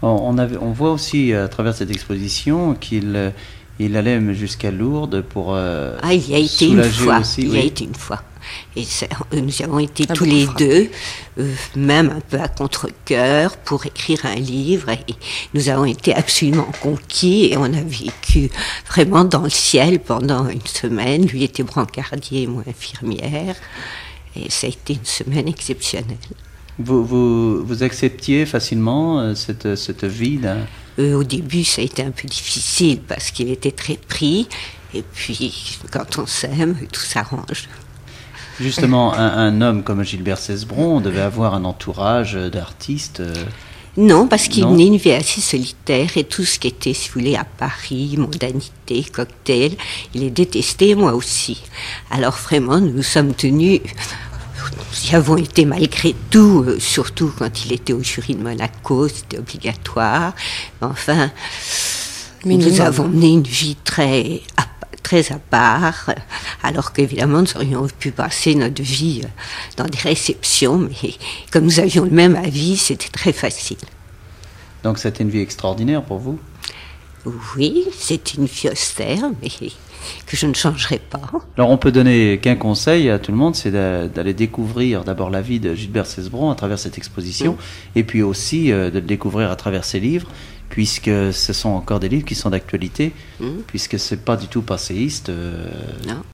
On voit aussi à travers cette exposition qu'il il allait même jusqu'à Lourdes pour Il y a été une soulager fois. aussi. Il y a été une fois. Et nous avons été tous les deux, même un peu à contre-cœur, pour écrire un livre. Et nous avons été absolument conquis et on a vécu vraiment dans le ciel pendant une semaine. Lui était brancardier, moi infirmière. Et ça a été une semaine exceptionnelle. Vous acceptiez facilement cette vie-là? Au début, ça a été un peu difficile parce qu'il était très pris. Et puis, quand on s'aime, tout s'arrange. Justement, un homme comme Gilbert Cesbron devait avoir un entourage d'artistes. Non, parce qu'il Non. menait une vie assez solitaire et tout ce qui était, si vous voulez, à Paris, mondanité, cocktail, il les détestait, moi aussi. Alors vraiment, nous nous sommes tenus, nous y avons été malgré tout, surtout quand il était au jury de Monaco, c'était obligatoire. Enfin, nous avons mené une vie très à part, alors qu'évidemment nous aurions pu passer notre vie dans des réceptions, mais comme nous avions le même avis, c'était très facile. Donc c'était une vie extraordinaire pour vous? Oui, c'est une vie austère, mais que je ne changerai pas. Alors on peut donner qu'un conseil à tout le monde, c'est d'aller découvrir d'abord la vie de Gilbert Cesbron à travers cette exposition, et puis aussi de le découvrir à travers ses livres, puisque ce sont encore des livres qui sont d'actualité, puisque c'est pas du tout passéiste. Non.